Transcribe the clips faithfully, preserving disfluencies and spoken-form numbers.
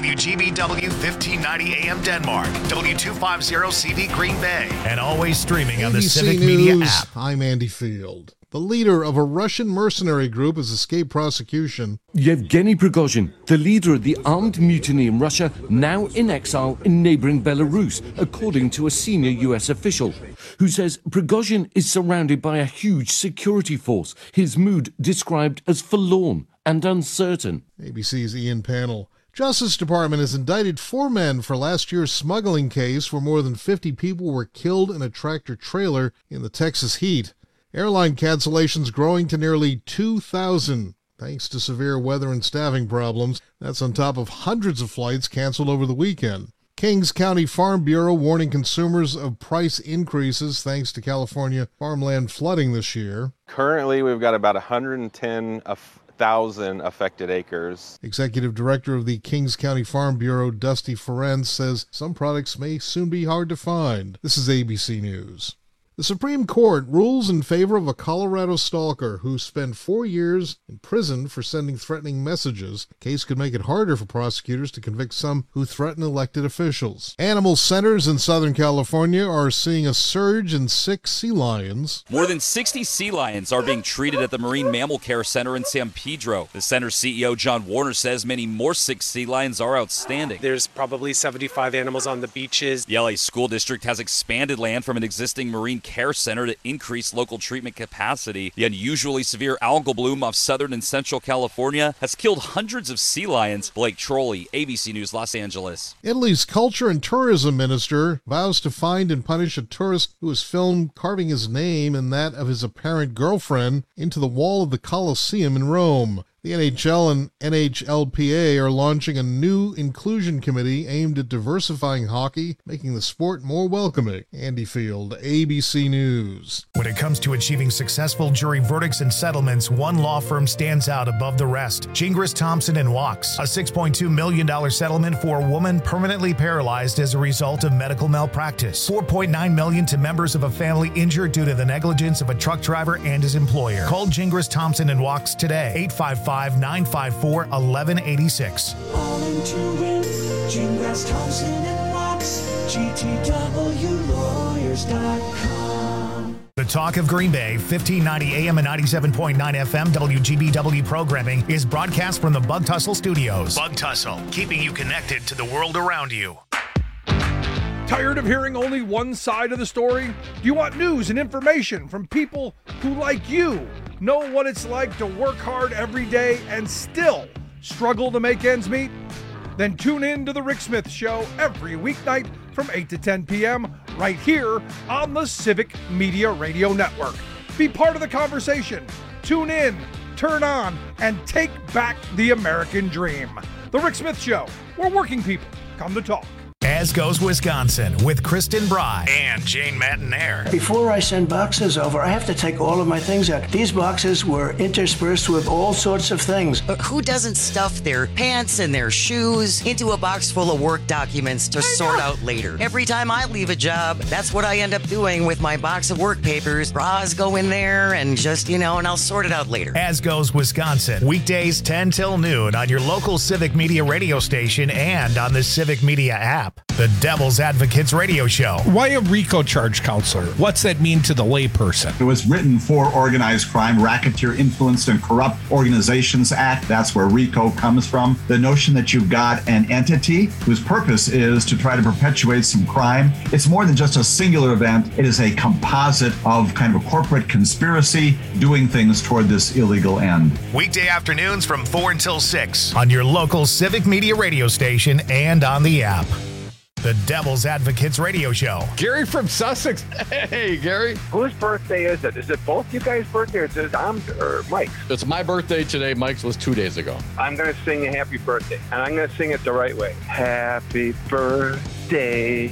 W G B W fifteen ninety A M Denmark, W two fifty C V Green Bay, and always streaming on the A B C Civic News, Media app. I'm Andy Field. The leader of a Russian mercenary group has escaped prosecution. Yevgeny Prigozhin, the leader of the armed mutiny in Russia, now in exile in neighboring Belarus, according to a senior U S official, who says Prigozhin is surrounded by a huge security force, his mood described as forlorn and uncertain. A B C's Ian Pannell. Justice Department has indicted four men for last year's smuggling case where more than fifty people were killed in a tractor trailer in the Texas heat. Airline cancellations growing to nearly two thousand, thanks to severe weather and staffing problems. That's on top of hundreds of flights canceled over the weekend. Kings County Farm Bureau warning consumers of price increases thanks to California farmland flooding this year. Currently, we've got about one hundred ten thousand affected acres. Executive Director of the Kings County Farm Bureau, Dusty Ferenc, says some products may soon be hard to find. This is A B C News. The Supreme Court rules in favor of a Colorado stalker who spent four years in prison for sending threatening messages. The case could make it harder for prosecutors to convict some who threaten elected officials. Animal centers in Southern California are seeing a surge in sick sea lions. More than sixty sea lions are being treated at the Marine Mammal Care Center in San Pedro. The center's C E O, John Warner, says many more sick sea lions are outstanding. There's probably seventy-five animals on the beaches. The L A School District has expanded land from an existing marine care center to increase local treatment capacity. The unusually severe algal bloom off southern and central California has killed hundreds of sea lions. Blake Trolley, A B C News, Los Angeles. Italy's culture and tourism minister vows to find and punish a tourist who was filmed carving his name and that of his apparent girlfriend into the wall of the Colosseum in Rome. The N H L and N H L P A are launching a new inclusion committee aimed at diversifying hockey, making the sport more welcoming. Andy Field, A B C News. When it comes to achieving successful jury verdicts and settlements, one law firm stands out above the rest. Gingras, Thompson and Wachs. A six point two million dollars settlement for a woman permanently paralyzed as a result of medical malpractice. four point nine million dollars to members of a family injured due to the negligence of a truck driver and his employer. Call Gingras, Thompson and Wachs today. eight five five, nine five four, one one eight six. All into win. Gingras, Thompson and Wachs. G T W lawyers dot com. The Talk of Green Bay, fifteen ninety A M and ninety-seven point nine F M W G B W programming is broadcast from the Bug Tussle Studios. Bug Tussle, keeping you connected to the world around you. Tired of hearing only one side of the story? Do you want news and information from people who, like you, know what it's like to work hard every day and still struggle to make ends meet? Then tune in to The Rick Smith Show every weeknight from eight to ten p.m. right here on the Civic Media Radio Network. Be part of the conversation. Tune in, turn on, and take back the American dream. The Rick Smith Show, where working people come to talk. As Goes Wisconsin with Kristen Bry and Jane Matinaire. Before I send boxes over, I have to take all of my things out. These boxes were interspersed with all sorts of things. But who doesn't stuff their pants and their shoes into a box full of work documents to sort out later? Every time I leave a job, that's what I end up doing with my box of work papers. Bras go in there and just, you know, and I'll sort it out later. As Goes Wisconsin, weekdays ten till noon on your local Civic Media radio station and on the Civic Media app. The Devil's Advocates Radio Show. Why a RICO charge counselor? What's that mean to the layperson? It was written for Organized Crime, Racketeer Influenced and Corrupt Organizations Act. That's where RICO comes from. The notion that you've got an entity whose purpose is to try to perpetuate some crime. It's more than just a singular event. It is a composite of kind of a corporate conspiracy doing things toward this illegal end. Weekday afternoons from four until six on your local Civic Media radio station and on the app. The Devil's Advocates Radio Show. Gary from Sussex. Hey, Gary. Whose birthday is it? Is it both you guys' birthday or is it Dom's or Mike's? It's my birthday today. Mike's was two days ago. I'm going to sing a happy birthday, and I'm going to sing it the right way. Happy birthday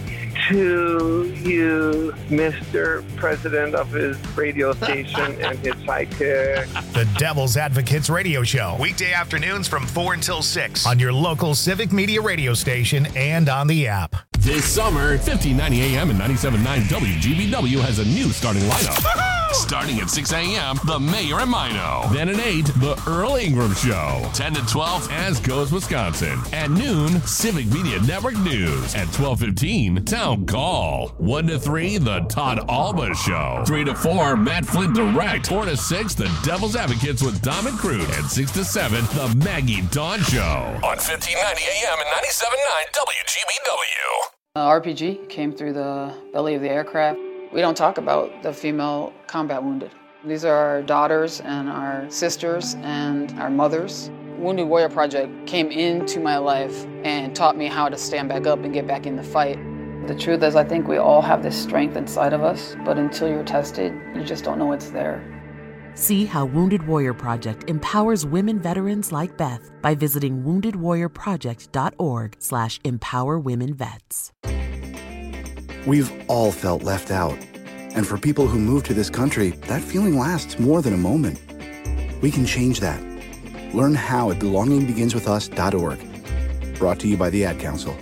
to you, Mister President of his radio station and his sidekick. The Devil's Advocates Radio Show. Weekday afternoons from four until six on your local Civic Media radio station and on the app. This summer, fifteen ninety A M and ninety-seven point nine W G B W has a new starting lineup. Starting at six a.m., The Mayor and Mino. Then at eight, The Earl Ingram Show. ten to twelve, As Goes Wisconsin. At noon, Civic Media Network News. At twelve fifteen, Town Call. one to three, The Todd Alba Show. three to four, Matt Flint Direct. four to six, The Devil's Advocates with Dom and Crude. And six to seven, The Maggie Dawn Show. On fifteen ninety A M and ninety-seven point nine W G B W. Uh, R P G came through the belly of the aircraft. We don't talk about the female combat wounded. These are our daughters and our sisters and our mothers. Wounded Warrior Project came into my life and taught me how to stand back up and get back in the fight. The truth is, I think we all have this strength inside of us, but until you're tested, you just don't know it's there. See how Wounded Warrior Project empowers women veterans like Beth by visiting wounded warrior project dot org slash empower women vets. We've all felt left out. And for people who move to this country, that feeling lasts more than a moment. We can change that. Learn how at belonging begins with us dot org. Brought to you by the Ad Council.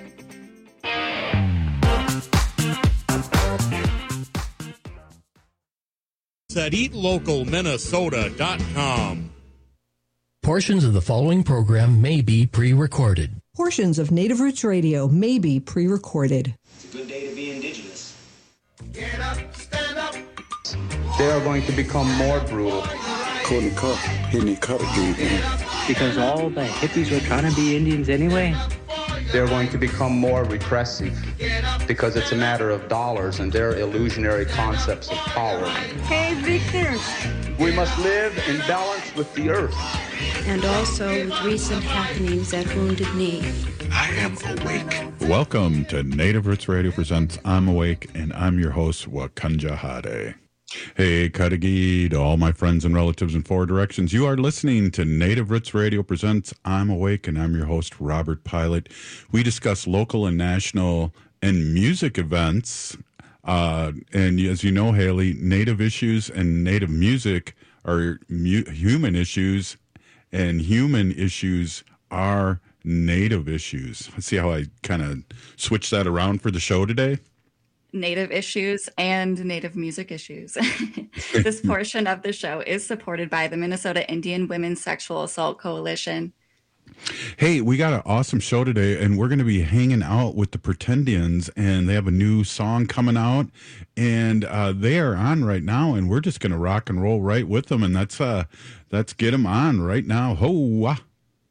At eat local minnesota dot com. Portions of the following program may be pre-recorded. Portions of Native Roots Radio may be pre-recorded. It's a good day to be indigenous. Get up, stand up. They are going to become more brutal. Couldn't cut, hitting cut again. Because all the hippies were trying to be Indians anyway. They're going to become more repressive because it's a matter of dollars and their illusionary concepts of power. Hey, Victor. We must live in balance with the earth. And also with recent happenings at Wounded Knee. I am awake. Welcome to Native Roots Radio Presents I'm Awake, and I'm your host, Wakanja Hade. Hey, Kadagi, to all my friends and relatives in four directions. You are listening to Native Roots Radio Presents I'm Awake, and I'm your host, Robert Pilot. We discuss local and national and music events. Uh, and as you know, Haley, Native issues and Native music are mu- human issues, and human issues are Native issues. See how I kind of switched that around for the show today? Native issues and Native music issues. This portion of the show is supported by the Minnesota Indian Women's Sexual Assault Coalition. Hey, we got an awesome show today, and we're going to be hanging out with the Pretendians, and they have a new song coming out, and uh, they are on right now, and we're just going to rock and roll right with them, and that's uh, let's get them on right now. Ho-wah.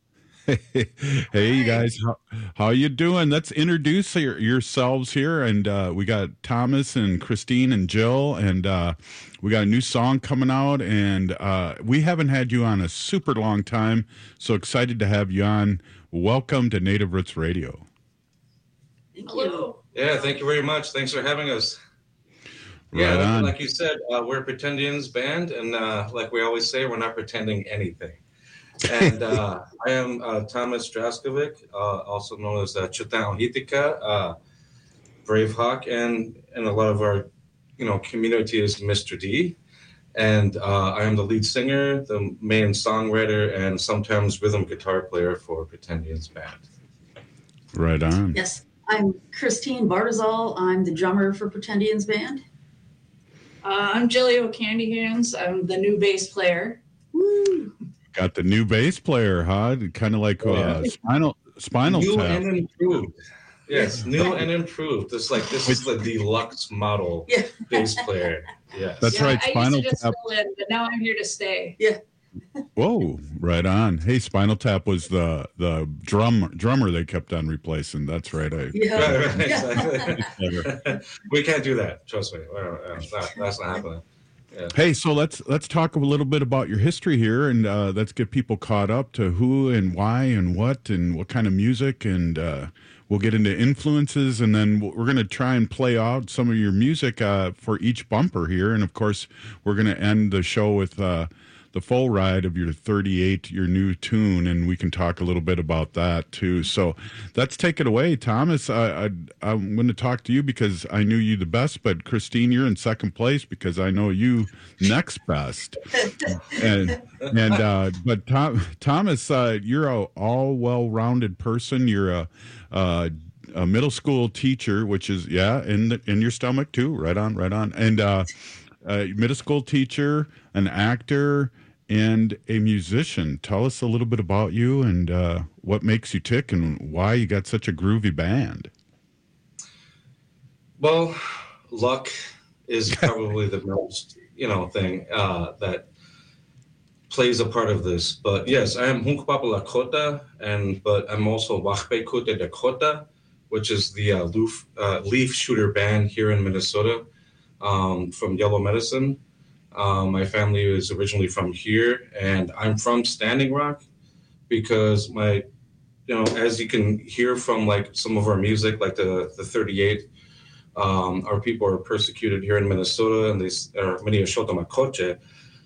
Hey, you guys, how, how you doing? Let's introduce your, yourselves here, and uh, we got Thomas and Christine and Jill, and uh, we got a new song coming out, and uh, we haven't had you on a super long time, so excited to have you on. Welcome to Native Roots Radio. Thank you. Yeah, thank you very much. Thanks for having us. Right yeah, on. Like you said, uh, we're a Pretendians band, and uh, like we always say, we're not pretending anything. and uh, I am uh, Thomas Draskovic, uh, also known as uh, Chutan Ohitika, uh, Brave Hawk, and and a lot of our, you know, community is Mister D. And uh, I am the lead singer, the main songwriter, and sometimes rhythm guitar player for Pretendians band. Right on. Yes, I'm Christine Bartizal. I'm the drummer for Pretendians band. Uh, I'm Jilly Candy Hands. I'm the new bass player. Woo! Got the new bass player, huh? Kind of like uh, Yeah. Spinal Spinal New Tap. and improved. Yes, new and improved. It's like this is the deluxe model Yeah. bass player. Yes. That's yeah, right, I Spinal used to just Tap. fill in, but now I'm here to stay. Yeah. Whoa, right on. Hey, Spinal Tap was the the drum drummer they kept on replacing. That's right. I, Yeah. Right, right, Yeah. exactly. We can't do that. Trust me. Well, uh, it's not- that's not happening. Yeah. Hey, so let's let's talk a little bit about your history here, and uh, let's get people caught up to who and why and what and what kind of music, and uh, we'll get into influences, and then we're going to try and play out some of your music uh, for each bumper here, and of course, we're going to end the show with uh, the full ride of your thirty-eight, your new tune, and we can talk a little bit about that too. So let's take it away, Thomas. I, I, I'm going to talk to you because I knew you the best, but Christine, you're in second place because I know you next best. and and uh, but Tom, Thomas, uh, you're a all well-rounded person. You're a, a a middle school teacher, which is yeah, in the, in your stomach too. Right on, right on, and. Uh, a middle school teacher, an actor, and a musician. Tell us a little bit about you and uh, what makes you tick and why you got such a groovy band. Well, luck is probably the most, you know, thing uh, that plays a part of this. But yes, I am Hunkpapa Lakota, and but I'm also Wachbe Kute Dakota, which is the uh, leaf, uh, leaf shooter band here in Minnesota um, from Yellow Medicine. Um, my family is originally from here, and I'm from Standing Rock because my, you know, as you can hear from like some of our music, like the the thirty-eight, um, our people are persecuted here in Minnesota, and they are many Ashota Makoche,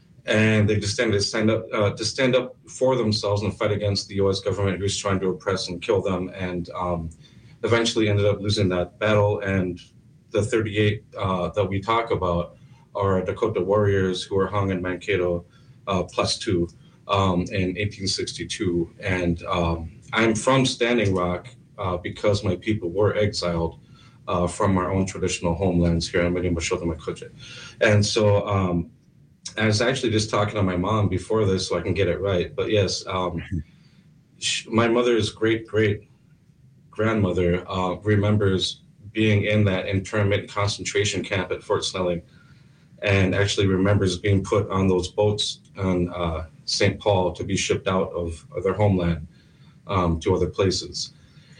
and they just stand to stand up uh, to stand up for themselves and fight against the U S government who's trying to oppress and kill them, and um, eventually ended up losing that battle. And the thirty-eight uh, that we talk about are Dakota warriors who were hung in Mankato uh, plus two um, in eighteen sixty-two. And um, I'm from Standing Rock uh, because my people were exiled uh, from our own traditional homelands here in Minnesota. And so um, I was actually just talking to my mom before this so I can get it right. But yes, um, sh- my mother's great, great grandmother uh, remembers being in that internment concentration camp at Fort Snelling, and actually remembers being put on those boats on uh, Saint Paul to be shipped out of, of their homeland um, to other places.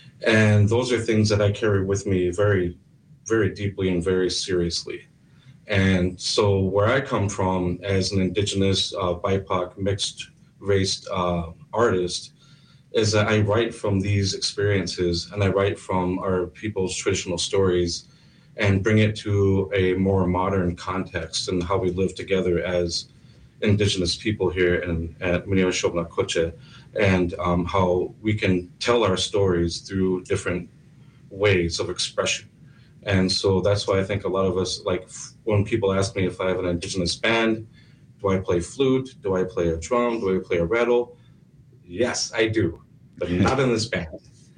And those are things that I carry with me very, very deeply and very seriously. And so where I come from as an Indigenous, uh, B I P O C, mixed-race uh, artist is that I write from these experiences, and I write from our people's traditional stories and bring it to a more modern context and how we live together as Indigenous people here in, at Minnesota, and um, how we can tell our stories through different ways of expression. And so that's why I think a lot of us, like when people ask me if I have an Indigenous band, do I play flute? Do I play a drum? Do I play a rattle? Yes, I do, but not in this band.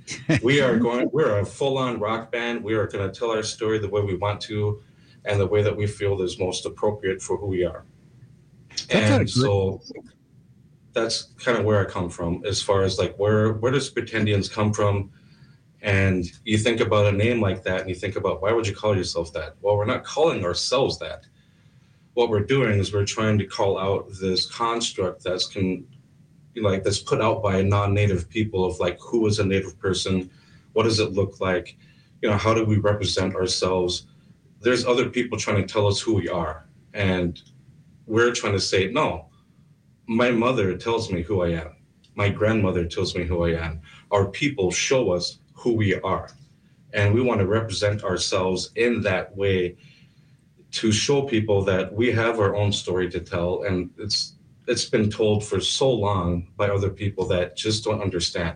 We are going, we're a full-on rock band. We are going to tell our story the way we want to and the way that we feel is most appropriate for who we are. That's and so that's kind of where I come from as far as like, where, where does Pretendians come from? And you think about a name like that and you think about, why would you call yourself that? Well, we're not calling ourselves that. What we're doing is we're trying to call out this construct that's can, like that's put out by non-native people of like, who is a native person? What does it look like? You know, how do we represent ourselves? There's other people trying to tell us who we are. And we're trying to say, no, my mother tells me who I am. My grandmother tells me who I am. Our people show us who we are. And we want to represent ourselves in that way to show people that we have our own story to tell. And it's it's been told for so long by other people that just don't understand.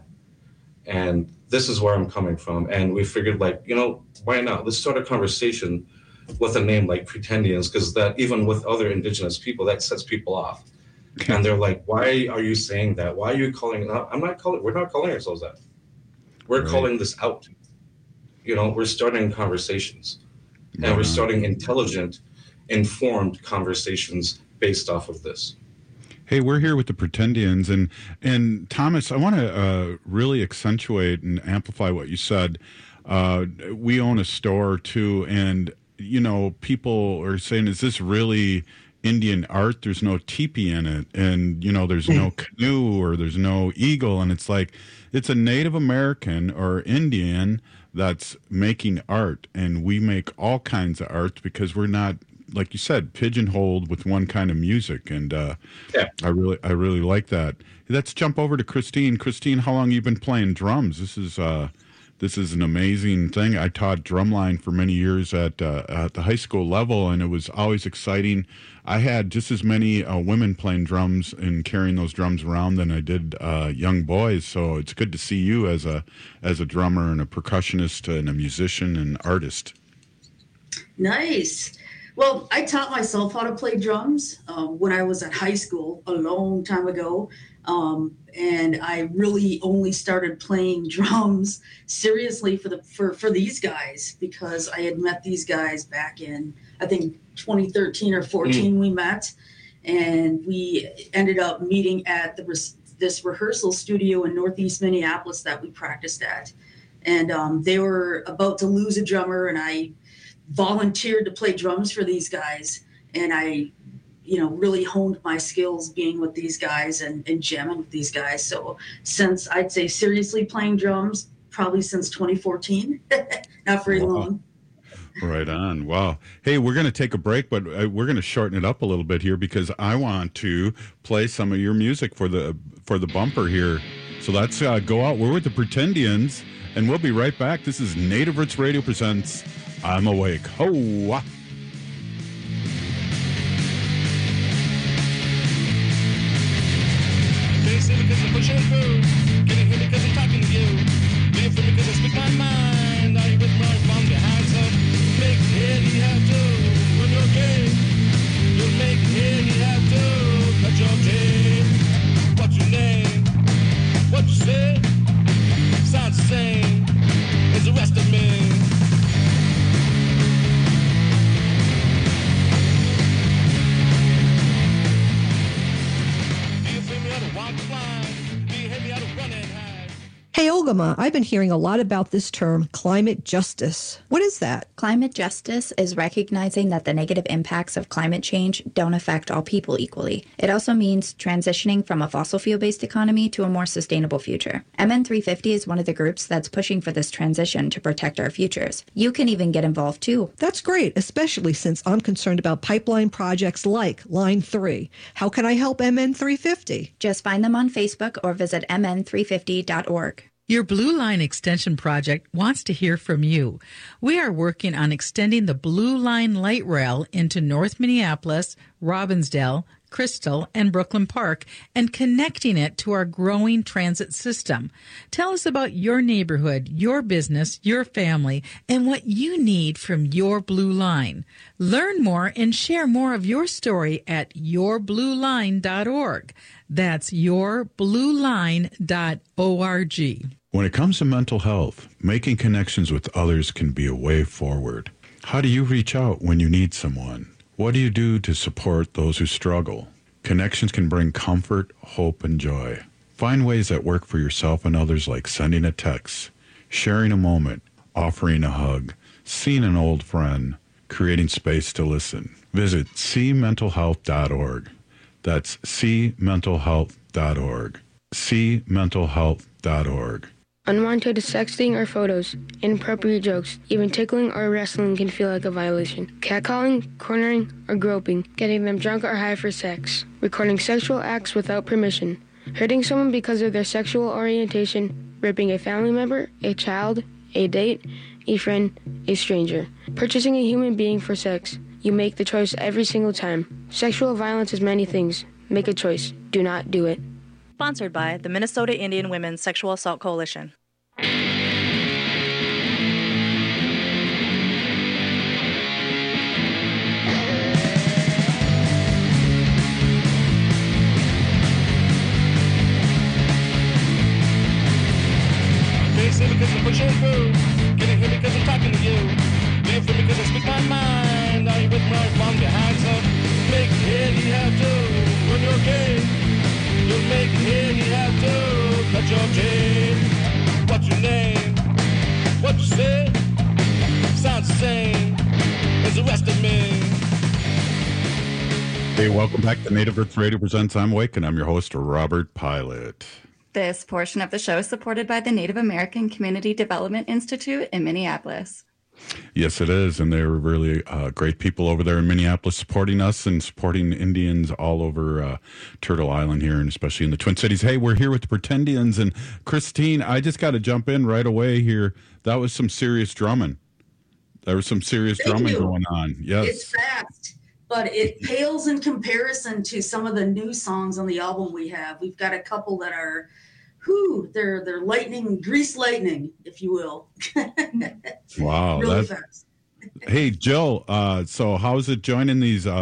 And this is where I'm coming from. And we figured, like, you know, why not? Let's start a conversation with a name like Pretendians, because that even with other Indigenous people, that sets people off. Okay. And they're like, why are you saying that? Why are you calling it out? I'm not calling, we're not calling ourselves that. We're right. calling this out. You know, we're starting conversations. And yeah. we're starting intelligent, informed conversations based off of this. Hey, we're here with the Pretendians, and and Thomas, I want to uh, really accentuate and amplify what you said. Uh, we own a store too, and you know, people are saying, "Is this really Indian art? There's no teepee in it, and you know, there's no canoe or there's no eagle," and it's like it's a Native American or Indian that's making art, and we make all kinds of art because we're not, like you said, pigeonholed with one kind of music. And uh, yeah. I really, I really like that. Let's jump over to Christine. Christine, how long have you been playing drums? This is, uh, this is an amazing thing. I taught drumline for many years at uh, at the high school level, and it was always exciting. I had just as many uh, women playing drums and carrying those drums around than I did uh, young boys. So it's good to see you as a as a drummer and a percussionist and a musician and artist. Nice. Well, I taught myself how to play drums um, when I was at high school a long time ago. Um, and I really only started playing drums seriously for the for, for these guys because I had met these guys back in, I think, twenty thirteen or fourteen mm. we met. And we ended up meeting at the this rehearsal studio in Northeast Minneapolis that we practiced at. And um, they were about to lose a drummer, and I volunteered to play drums for these guys. And I, you know, really honed my skills being with these guys and, and jamming with these guys. So since I'd say seriously playing drums, probably since twenty fourteen, not very wow. long. Right on. Wow. Hey, we're going to take a break, but uh, we're going to shorten it up a little bit here because I want to play some of your music for the for the bumper here. So let's uh, go out. We're with the Pretendians, and we'll be right back. This is Native Roots Radio presents I'm Awake. Ho! They say because I'm pushing through. Can you hear me because I'm talking to you? Do you feel me because I speak my mind? Are you with me from your hands up? Make it, you have to. When you're gay, you'll make it, you have to. Cut your team. What's your name? What you say? Sounds the same as the rest of me. Do you feel me out of walk blind? Do you hear me out of running high? Hey, Olgama, I've been hearing a lot about this term, climate justice. What is that? Climate justice is recognizing that the negative impacts of climate change don't affect all people equally. It also means transitioning from a fossil fuel-based economy to a more sustainable future. M N three fifty is one of the groups that's pushing for this transition to protect our futures. You can even get involved too. That's great, especially since I'm concerned about pipeline projects like Line three. How can I help M N three fifty? Just find them on Facebook or visit M N three fifty dot org. Your Blue Line Extension project wants to hear from you. We are working on extending the Blue Line light rail into North Minneapolis, Robbinsdale, Crystal, and Brooklyn Park and connecting it to our growing transit system. Tell us about your neighborhood, your business, your family, and what you need from your Blue Line. Learn more and share more of your story at your blue line dot org. That's your blue line dot org. When it comes to mental health, making connections with others can be a way forward. How do you reach out when you need someone? What do you do to support those who struggle? Connections can bring comfort, hope, and joy. Find ways that work for yourself and others, like sending a text, sharing a moment, offering a hug, seeing an old friend, creating space to listen. Visit see mental health dot org. That's see mental health dot org. see mental health dot org. Unwanted sexting or photos, inappropriate jokes, even tickling or wrestling can feel like a violation. Catcalling, cornering, or groping, getting them drunk or high for sex, recording sexual acts without permission, hurting someone because of their sexual orientation, raping a family member, a child, a date, a friend, a stranger, purchasing a human being for sex. You make the choice every single time. Sexual violence is many things. Make a choice. Do not do it. Sponsored by the Minnesota Indian Women's Sexual Assault Coalition. They say because I'm pushing through. Can you hear me because I'm talking to you? Do you feel me because I speak my mind? Are you with me from your hands up? Make it, you have to. When you're gay, you'll make it, you have to. Cut your teeth. What's your name? What you say? Sounds the same as the rest of me. Hey, welcome back to Native Roots Radio Presents I'm Awake, and I'm your host, Robert Pilot. This portion of the show is supported by the Native American Community Development Institute in Minneapolis. Yes, it is, and they're really uh, great people over there in Minneapolis supporting us and supporting Indians all over uh, Turtle Island here, and especially in the Twin Cities. Hey, we're here with the Pretendians, and Christine, I just got to jump in right away here. That was some serious drumming. There was some serious Thank drumming you. going on. Yes. It's fast, but it pales in comparison to some of the new songs on the album we have. We've got a couple that are, whew, they're they're lightning, grease lightning, if you will. Wow. Really That, fast. hey, Jill, uh, so how is it joining these uh,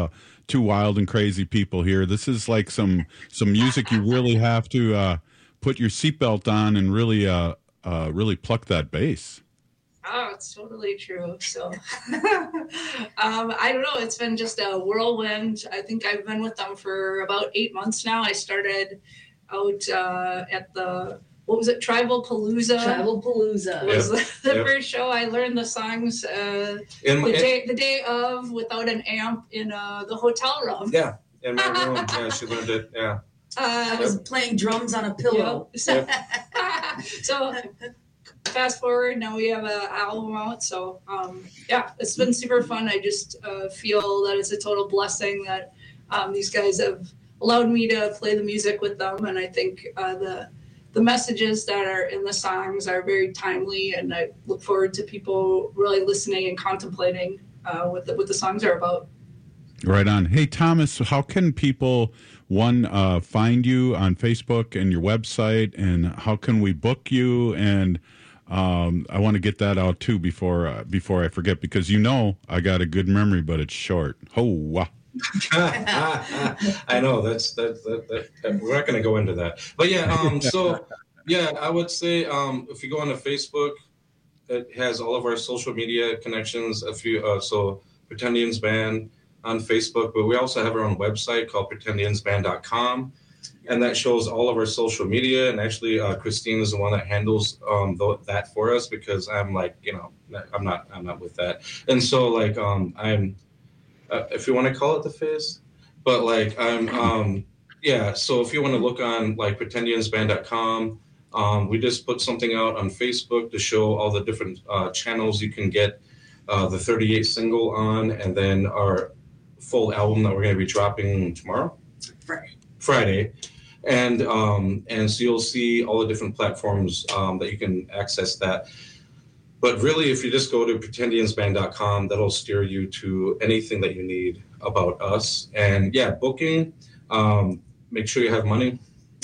two wild and crazy people here. This is like some some music you really have to uh, put your seatbelt on and really uh, uh, really pluck that bass. Oh, it's totally true. So, um, I don't know. It's been just a whirlwind. I think I've been with them for about eight months now. I started out uh, at the, what was it, Tribal Palooza? Tribal Palooza was Yep. the, the Yep. first show. I learned the songs uh, In my- the day the day of without an amp in uh, the hotel room. Yeah, in my room. Yeah, she learned it. Yeah. I was playing drums on a pillow. Yep. So fast forward, now we have an album out. So um, yeah, it's been super fun. I just uh, feel that it's a total blessing that um, these guys have allowed me to play the music with them, and I think uh, the the messages that are in the songs are very timely, and I look forward to people really listening and contemplating uh, what the, what the songs are about. Right on. Hey, Thomas, how can people, one, uh, find you on Facebook and your website, and how can we book you? And um, I want to get that out, too, before uh, before I forget, because you know I got a good memory, but it's short. Oh, wow. I know that's that, that, that, that we're not going to go into that, but yeah. Um, so yeah, I would say um, if you go on to Facebook, it has all of our social media connections. A few, uh, so Pretendians Band on Facebook, but we also have our own website called pretendians band dot com, and that shows all of our social media. And actually, uh, Christine is the one that handles um, th- that for us, because I'm like, you know, I'm not, I'm not with that, and so like um, I'm. Uh, if you want to call it the face, but like I'm, um, yeah. So if you want to look on like pretendians band dot com, um, we just put something out on Facebook to show all the different uh, channels you can get uh, the thirty-eight single on, and then our full album that we're going to be dropping tomorrow, Friday. Friday, and um, and so you'll see all the different platforms um, that you can access that. But really, if you just go to pretendians band dot com, that'll steer you to anything that you need about us. And yeah, booking, um, make sure you have money.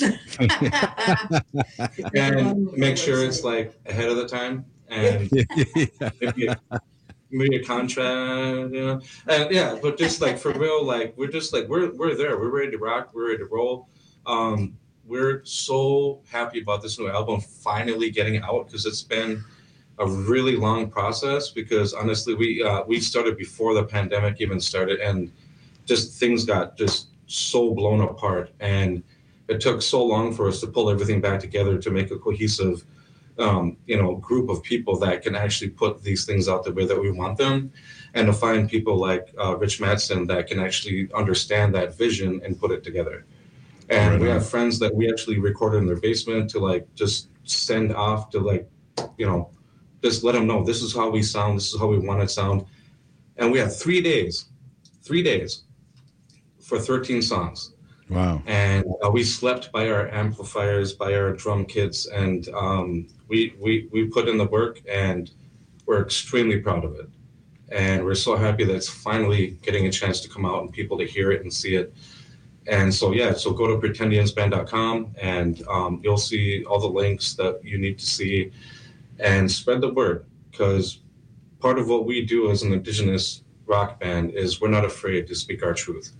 And make sure it's like ahead of the time. And maybe, a, maybe a contract, you know. And yeah, but just like for real, like we're just like, we're we're there. We're ready to rock. We're ready to roll. Um, we're so happy about this new album finally getting out, because it's been a really long process, because honestly we uh, we started before the pandemic even started, and just things got just so blown apart, and it took so long for us to pull everything back together to make a cohesive um, you know group of people that can actually put these things out the way that we want them, and to find people like uh, Rich Mattson that can actually understand that vision and put it together. And we have friends that we actually recorded in their basement to like just send off to like you know just let them know this is how we sound, this is how we want to sound. And we had three days, three days for thirteen songs. Wow. And uh, we slept by our amplifiers, by our drum kits, and um, we, we, we put in the work, and we're extremely proud of it. And we're so happy that it's finally getting a chance to come out and people to hear it and see it. And so, yeah, so go to pretendians band dot com, and um, you'll see all the links that you need to see. And spread the word, because part of what we do as an Indigenous rock band is we're not afraid to speak our truth,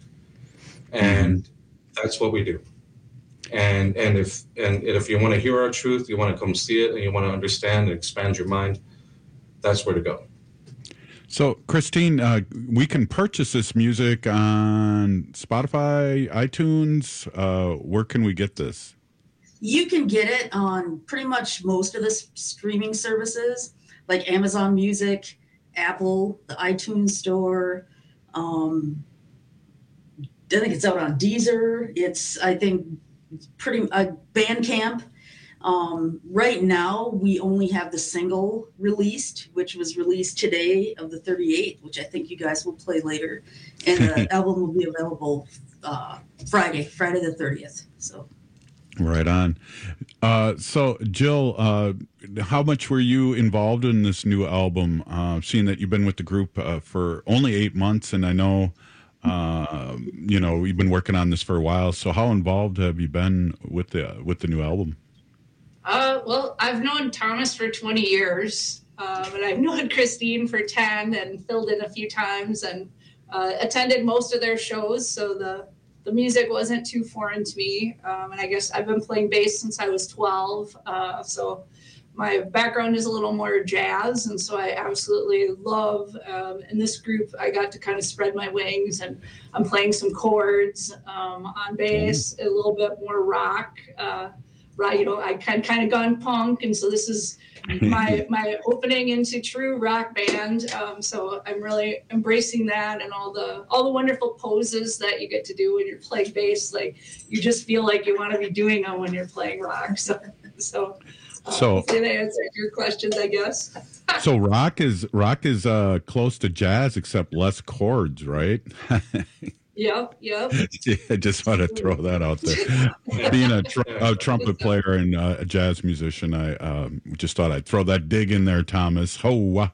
and mm-hmm. that's what we do. And and if and if you want to hear our truth, you want to come see it, and you want to understand and expand your mind, that's where to go. So, Christine, uh, we can purchase this music on Spotify, iTunes. Uh, where can we get this? You can get it on pretty much most of the streaming services, like Amazon Music, Apple, the iTunes Store. Um, I think it's out on Deezer. It's, I think, pretty uh, Bandcamp. Um, right now, we only have the single released, which was released today of the thirty-eight, which I think you guys will play later. And the album will be available uh, Friday, Friday the thirtieth. So. Right on. Uh, so, Jill, uh, how much were you involved in this new album? Uh, seeing that you've been with the group uh, for only eight months, and I know, uh, you know, you've been working on this for a while. So, how involved have you been with the with the new album? Uh, well, I've known Thomas for twenty years, um, and I've known Christine for ten, and filled in a few times. And uh, attended most of their shows, so the the music wasn't too foreign to me. Um, and I guess I've been playing bass since I was twelve, uh, so my background is a little more jazz, and so I absolutely love. Um, in this group, I got to kind of spread my wings, and I'm playing some chords um, on bass, a little bit more rock. Uh, right, you know, I kind kind of gone punk, and so this is my my opening into true rock band. Um, so I'm really embracing that, and all the all the wonderful poses that you get to do when you're playing bass. Like you just feel like you want to be doing them when you're playing rock. So so. So, uh, did I answer your questions, I guess? so rock is rock is uh, close to jazz, except less chords, right? Yep, yep. I just want to throw that out there. Being a, tr- a trumpet player and uh, a jazz musician, I um, just thought I'd throw that dig in there, Thomas. Ho!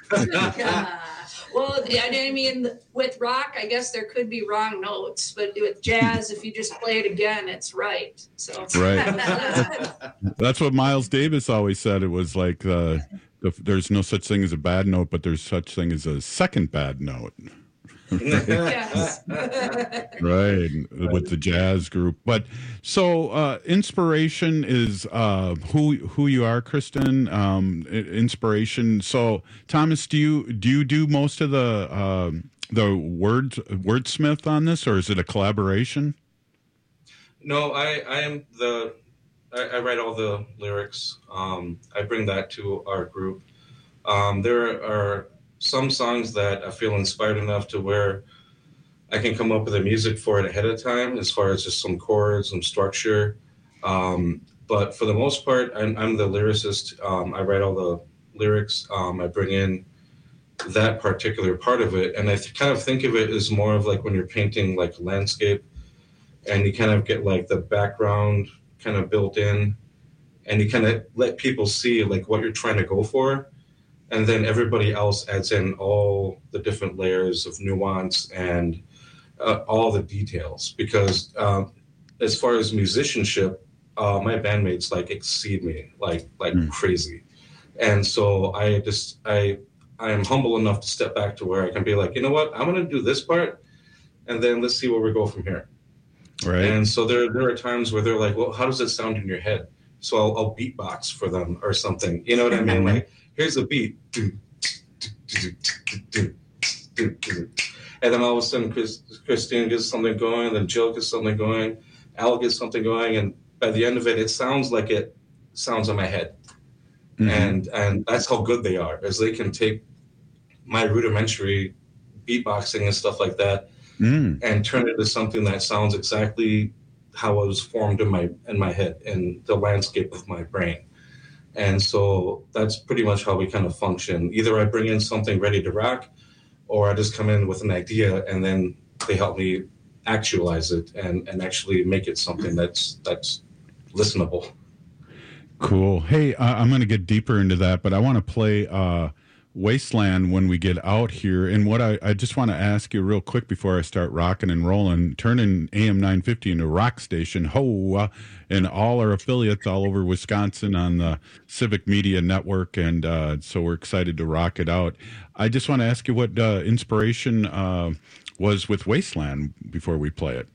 Well, yeah, I mean, with rock, I guess there could be wrong notes, but with jazz, if you just play it again, it's right. So right. That's what Miles Davis always said. It was like uh, the, there's no such thing as a bad note, but there's such thing as a second bad note. Yes. Right, with the jazz group. But so uh, inspiration is uh, who who you are, Kristen. Um, inspiration. So Thomas, do you do you do most of the uh, the word wordsmith on this, or is it a collaboration? No, I I am the I, I write all the lyrics. Um, I bring that to our group. Um, there are some songs that I feel inspired enough to where I can come up with the music for it ahead of time, as far as just some chords, some structure. Um, but for the most part, I'm, I'm the lyricist. Um, I write all the lyrics. Um, I bring in that particular part of it. And I th- kind of think of it as more of like when you're painting like landscape, and you kind of get like the background kind of built in, and you kind of let people see like what you're trying to go for. And then everybody else adds in all the different layers of nuance and uh, all the details. Because um, as far as musicianship, uh, my bandmates like exceed me like like mm. crazy. And so I just I I am humble enough to step back to where I can be like, you know what, I'm going to do this part, and then let's see where we go from here. Right. And so there there are times where they're like, well, how does it sound in your head? So I'll, I'll beatbox for them or something. You know what I mean? Like, here's a beat. And then all of a sudden, Chris, Christine gets something going, then Jill gets something going, Al gets something going, and by the end of it, it sounds like it sounds in my head. Mm-hmm. And and that's how good they are, is they can take my rudimentary beatboxing and stuff like that mm. and turn it into something that sounds exactly how it was formed in my in my head and the landscape of my brain. And so that's pretty much how we kind of function. Either I bring in something ready to rock, or I just come in with an idea and then they help me actualize it and, and actually make it something that's that's listenable. Cool. Hey, uh, I'm going to get deeper into that, but I want to play uh, Wasteland when we get out here. And what I, I just want to ask you real quick before I start rocking and rolling, turning A M nine fifty into a rock station, ho, uh, and all our affiliates all over Wisconsin on the Civic Media Network. And uh, so we're excited to rock it out. I just want to ask you what uh, inspiration uh, was with Wasteland before we play it.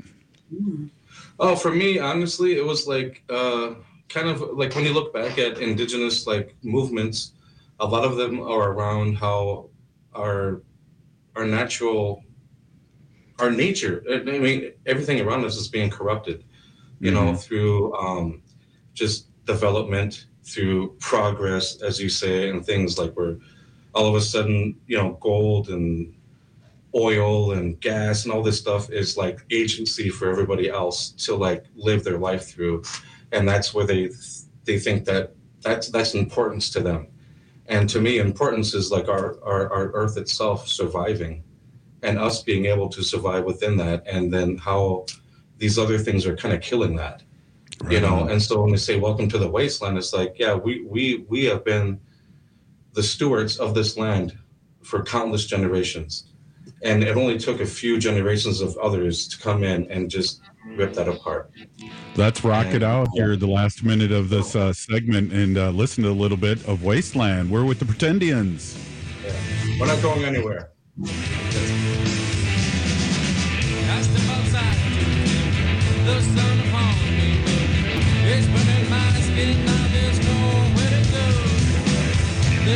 Oh, for me, honestly, it was like uh, kind of like when you look back at indigenous like movements, a lot of them are around how our our natural, our nature, I mean, everything around us is being corrupted, you mm-hmm. know, through um, just development, through progress, as you say, and things like where all of a sudden, you know, gold and oil and gas and all this stuff is like agency for everybody else to like live their life through. And that's where they they think that that's, that's importance to them. And to me, importance is like our, our, our earth itself surviving and us being able to survive within that. And then how these other things are kind of killing that, right. you know? And so when they say, welcome to the wasteland, it's like, yeah, we, we, we have been the stewards of this land for countless generations. And it only took a few generations of others to come in and just rip that apart. Let's rock it out here, the last minute of this uh, segment, and uh, listen to a little bit of Wasteland. We're with the Pretendians. Yeah. We're not going anywhere.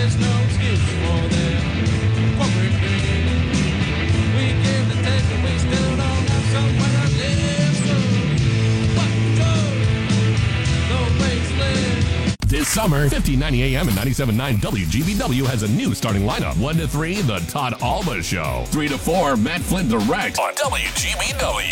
There's no excuse for them corporate greed. We give the take and we still don't have somewhere to live. So what to do? No place to live. This summer, fifteen ninety A M and ninety-seven point nine W G B W has a new starting lineup. one to three, The Todd Alba Show. three to four, Matt Flynn Direct on W G B W.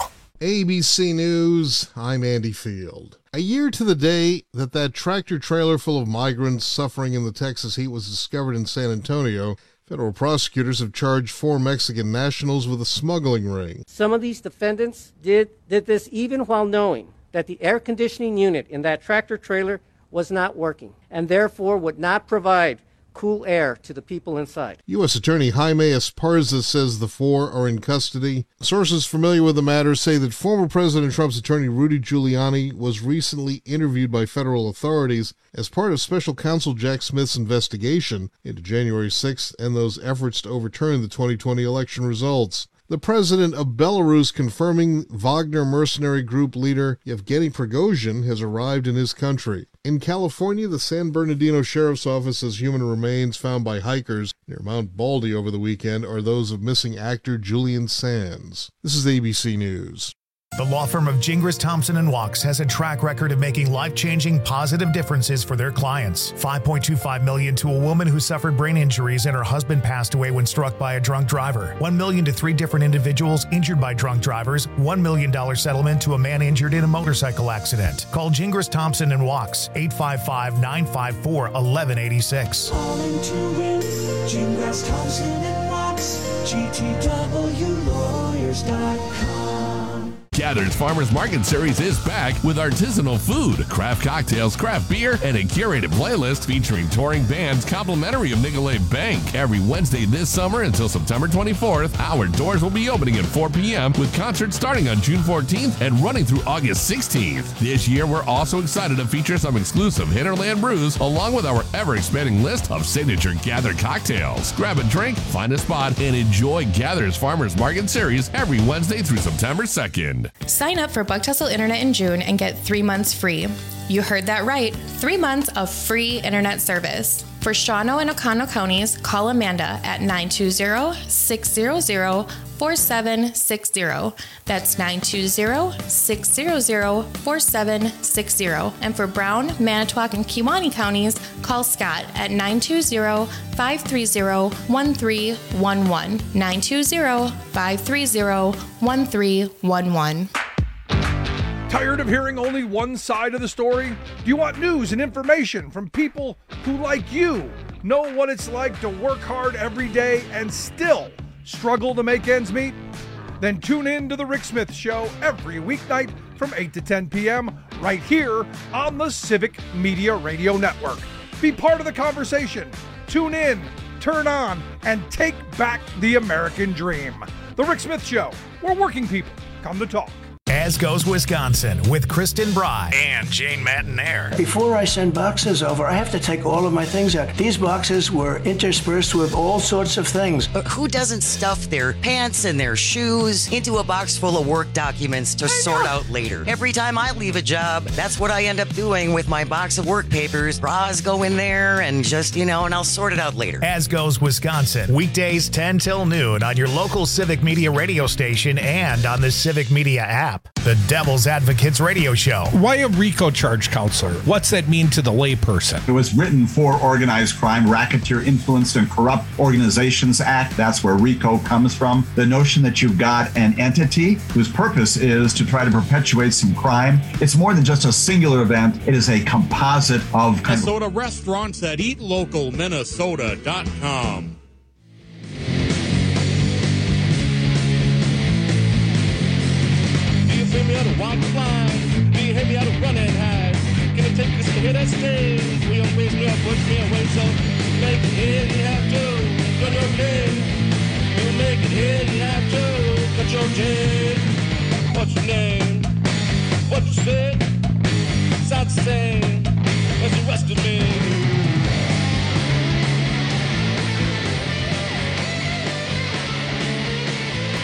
A B C News, I'm Andy Field. A year to the day that that tractor trailer full of migrants suffering in the Texas heat was discovered in San Antonio, federal prosecutors have charged four Mexican nationals with a smuggling ring. Some of these defendants did, did this even while knowing that the air conditioning unit in that tractor trailer was not working and therefore would not provide cool air to the people inside. U S Attorney Jaime Esparza says the four are in custody. Sources familiar with the matter say that former President Trump's attorney Rudy Giuliani was recently interviewed by federal authorities as part of special counsel Jack Smith's investigation into January sixth and those efforts to overturn the twenty twenty election results. The president of Belarus confirming Wagner mercenary group leader Yevgeny Prigozhin has arrived in his country. In California, the San Bernardino Sheriff's Office says human remains found by hikers near Mount Baldy over the weekend are those of missing actor Julian Sands. This is A B C News. The law firm of Gingras, Thompson and Wachs has a track record of making life-changing positive differences for their clients. five point two five million dollars to a woman who suffered brain injuries and her husband passed away when struck by a drunk driver. one million dollars to three different individuals injured by drunk drivers. one million dollars settlement to a man injured in a motorcycle accident. Call Gingras, Thompson and Wachs, eight five five, nine five four, one one eight six. Calling to win, Gingras, Thompson and Wachs, G T W lawyers dot com. Gather's Farmers Market Series is back with artisanal food, craft cocktails, craft beer, and a curated playlist featuring touring bands complimentary of Nicolet Bank. Every Wednesday this summer until September twenty-fourth, our doors will be opening at four p.m. with concerts starting on June fourteenth and running through August sixteenth. This year, we're also excited to feature some exclusive Hinterland brews along with our ever-expanding list of signature Gather cocktails. Grab a drink, find a spot, and enjoy Gather's Farmers Market Series every Wednesday through September second. Sign up for Buck Tussle Internet in June and get three months free. You heard that right, three months of free internet service. For Shawano and Oconto counties, call Amanda at nine two zero, six zero zero, four seven six zero. That's nine two zero, six zero zero, four seven six zero. And for Brown, Manitowoc, and Kewaunee counties, call Scott at nine two zero, five three zero, one three one one. nine two zero, five three zero, one three one one. Tired of hearing only one side of the story? Do you want news and information from people who, like you, know what it's like to work hard every day and still struggle to make ends meet? Then tune in to The Rick Smith Show every weeknight from eight to ten p.m. right here on the Civic Media Radio Network. Be part of the conversation. Tune in, turn on, and take back the American dream. The Rick Smith Show, where working people come to talk. As Goes Wisconsin with Kristen Bry and Jane Matinaire. Before I send boxes over, I have to take all of my things out. These boxes were interspersed with all sorts of things. But who doesn't stuff their pants and their shoes into a box full of work documents to sort out later? Every time I leave a job, that's what I end up doing with my box of work papers. Bras go in there and just, you know, and I'll sort it out later. As Goes Wisconsin, weekdays ten till noon on your local Civic Media radio station and on the Civic Media app. The Devil's Advocates Radio Show. Why a RICO charge counselor? What's that mean to the layperson? It was written for Organized Crime, Racketeer Influenced and Corrupt Organizations Act. That's where RICO comes from. The notion that you've got an entity whose purpose is to try to perpetuate some crime. It's more than just a singular event. It is a composite of... Minnesota restaurants at eat local minnesota dot com. Feel me how to walk the line, be heavy how to run and hide. Can I take this to hit that stage? We don't waste me up, push me away, so make it here, you have to. Cut your day, you make it here, you have to. Cut your day. What's your name? What you said? Sounds the same as the rest of me.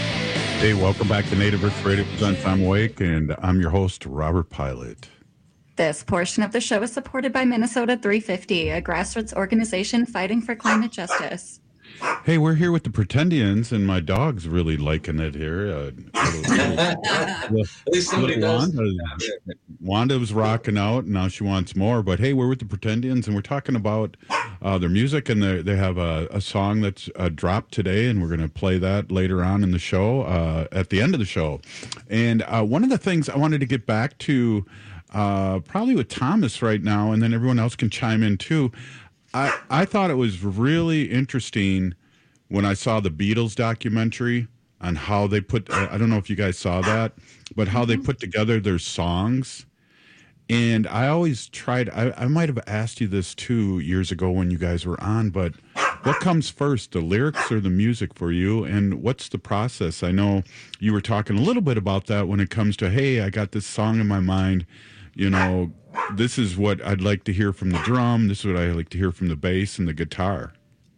Hey, welcome back to Native Earth Radio Presents I'm Awake, and I'm your host, Robert Pilot. This portion of the show is supported by Minnesota three fifty, a grassroots organization fighting for climate justice. Hey, we're here with the Pretendians, and my dog's really liking it here. Uh, little, little, At least somebody little does. Wanda, Wanda was rocking out, and now she wants more. But hey, we're with the Pretendians, and we're talking about uh, their music, and they they have a, a song that's uh, dropped today, and we're going to play that later on in the show, uh, at the end of the show. And uh, one of the things I wanted to get back to, uh, probably with Thomas right now, and then everyone else can chime in too. I, I thought it was really interesting when I saw the Beatles documentary on how they put, I don't know if you guys saw that, but how they put together their songs. And I always tried, I, I might have asked you this too years ago when you guys were on, but what comes first, the lyrics or the music for you? And what's the process? I know you were talking a little bit about that when it comes to, hey, I got this song in my mind, you know, this is what I'd like to hear from the drum. This is what I like to hear from the bass and the guitar.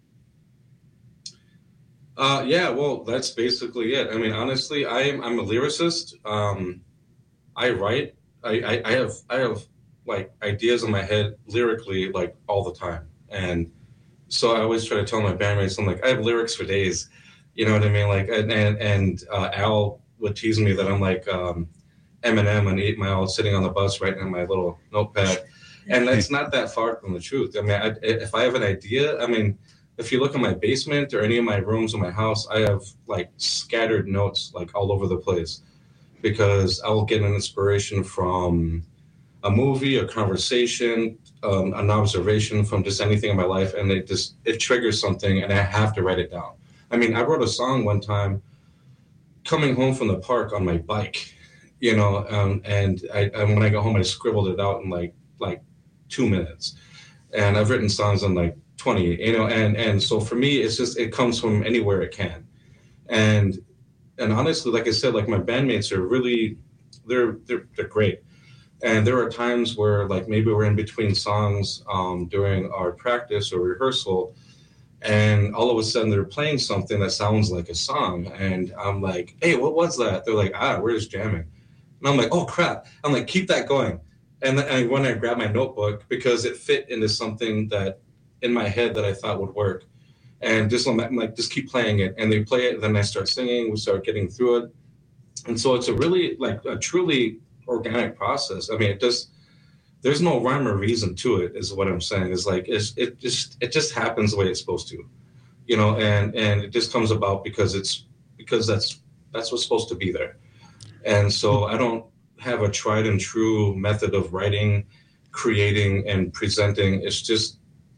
Uh, yeah, well, that's basically it. I mean, honestly, I am I'm a lyricist. Um, I write. I, I, I have I have like ideas in my head lyrically like all the time, and so I always try to tell my bandmates, I'm like, I have lyrics for days. You know what I mean? Like, and and, and uh, Al would tease me that I'm like um, Eminem on Eight Mile, sitting on the bus writing on my little notepad, and that's not that far from the truth. I mean, I, if I have an idea, I mean, if you look in my basement or any of my rooms in my house, I have like scattered notes like all over the place, because I will get an inspiration from a movie, a conversation, um, an observation from just anything in my life, and it just it triggers something, and I have to write it down. I mean, I wrote a song one time coming home from the park on my bike. You know, um, and, I, and when I got home, I scribbled it out in like like two minutes. And I've written songs in like twenty, you know, and, and so for me, it's just, it comes from anywhere it can. And and honestly, like I said, like my bandmates are really, they're they're they're great. And there are times where like maybe we're in between songs um, during our practice or rehearsal, and all of a sudden they're playing something that sounds like a song. And I'm like, hey, what was that? They're like, ah, we're just jamming. And I'm like, oh, crap. I'm like, keep that going. And then I went and grabbed my notebook because it fit into something that in my head that I thought would work. And just I'm like, just keep playing it. And they play it. And then I start singing. We start getting through it. And so it's a really, like, a truly organic process. I mean, it just, there's no rhyme or reason to it, is what I'm saying. Is like, it's, it just, it just happens the way it's supposed to, you know, and, and it just comes about because it's, because that's, that's what's supposed to be there. And so I don't have a tried and true method of writing, creating, and presenting. It's just,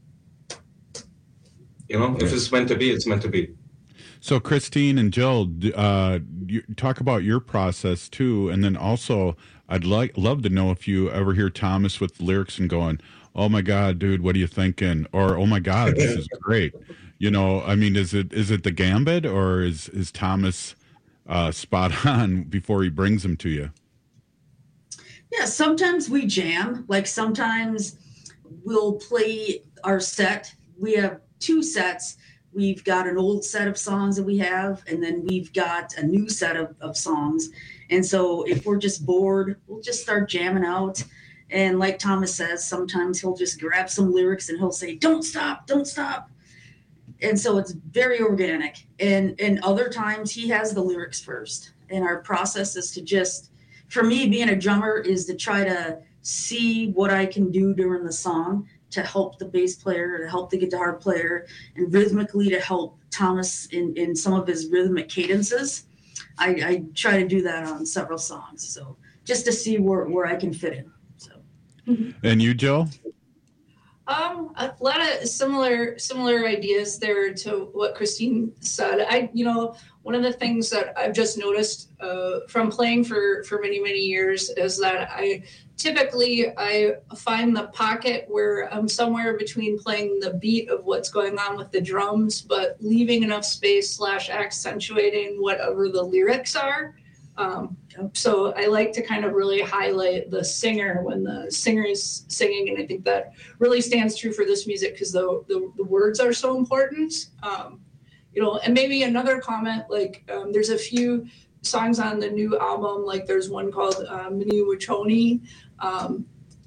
you know, if it's meant to be, it's meant to be. So Christine and Jill, uh, you talk about your process too. And then also I'd like, love to know if you ever hear Thomas with lyrics and going, oh my God, dude, what are you thinking? Or, oh my God, this is great. You know, I mean, is it, is it the gambit, or is, is Thomas uh, spot on before he brings them to you? Yeah, sometimes we jam. Like sometimes we'll play our set. We have two sets. We've got an old set of songs that we have, and then we've got a new set of, of songs. And so if we're just bored, we'll just start jamming out. And like Thomas says, sometimes he'll just grab some lyrics and he'll say, don't stop, don't stop. And so it's very organic. And, and other times he has the lyrics first. And our process is to just, for me, being a drummer is to try to see what I can do during the song to help the bass player, to help the guitar player, and rhythmically to help Thomas in, in some of his rhythmic cadences. I, I try to do that on several songs. So just to see where, where I can fit in. So. And you, Jill? Um, a lot of similar similar ideas there to what Christine said. I, you know, one of the things that I've just noticed uh, from playing for for many many years is that I typically I find the pocket where I'm somewhere between playing the beat of what's going on with the drums, but leaving enough space slash accentuating whatever the lyrics are. Um, so I like to kind of really highlight the singer when the singer is singing, and I think that really stands true for this music because the, the the words are so important. Um, you know, and maybe another comment, like um, there's a few songs on the new album, like there's one called uh, Mini Wachoni, um,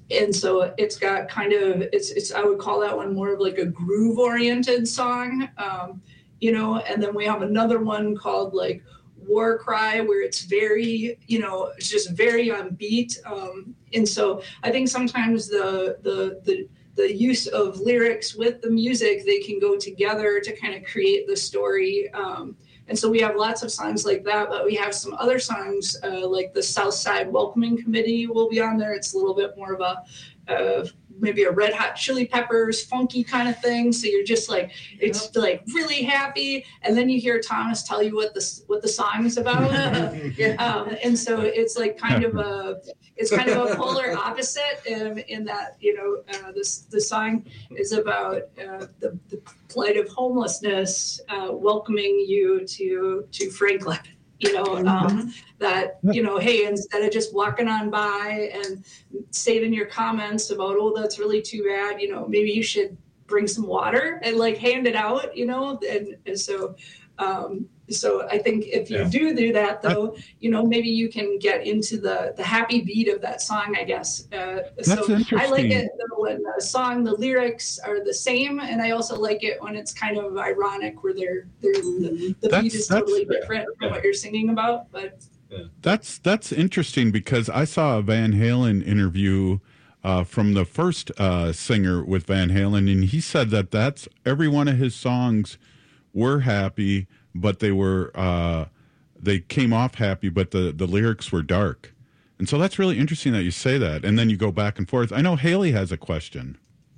and so it's got kind of, it's, it's, I would call that one more of like a groove oriented song, um, you know, and then we have another one called like War Cry, where it's very, you know, it's just very on beat. Um, and so I think sometimes the, the, the, the use of lyrics with the music, they can go together to kind of create the story. Um, and so we have lots of songs like that, but we have some other songs uh, like the South Side Welcoming Committee will be on there. It's a little bit more of a, uh, maybe a Red Hot Chili Peppers funky kind of thing. So you're just like, it's yep. like really happy. And then you hear Thomas tell you what the, what the song is about. yeah. um, and so it's like kind of a, it's kind of a polar opposite in, in that, you know, uh, this, the song is about uh, the, the plight of homelessness, uh, welcoming you to, to Franklin. You know, um, that, you know, hey, instead of just walking on by and saving your comments about, oh, that's really too bad, you know, maybe you should bring some water and like hand it out, you know, and, and so, um, so I think if you yeah. do do that, though, you know, maybe you can get into the, the happy beat of that song, I guess. Uh, That's so interesting. I like it though, when the song, the lyrics are the same. And I also like it when it's kind of ironic where they're, they're the, the beat is totally different from yeah. what you're singing about. But yeah. that's, that's interesting because I saw a Van Halen interview uh, from the first uh, singer with Van Halen. And he said that that's every one of his songs were happy, but they were uh, they came off happy, but the, the lyrics were dark. And so that's really interesting that you say that. And then you go back and forth. I know Haley has a question.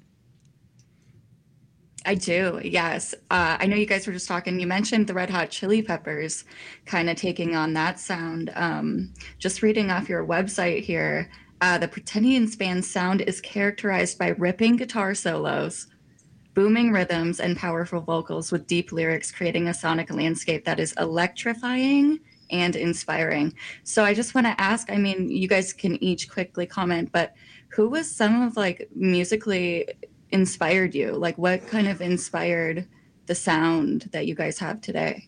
I do, yes. Uh, I know you guys were just talking. You mentioned the Red Hot Chili Peppers kind of taking on that sound. Um, just reading off your website here, uh, the Pretendians band's sound is characterized by ripping guitar solos, booming rhythms, and powerful vocals with deep lyrics, creating a sonic landscape that is electrifying and inspiring. So I just want to ask, I mean, you guys can each quickly comment, but who was some of like musically inspired you? Like what kind of inspired the sound that you guys have today?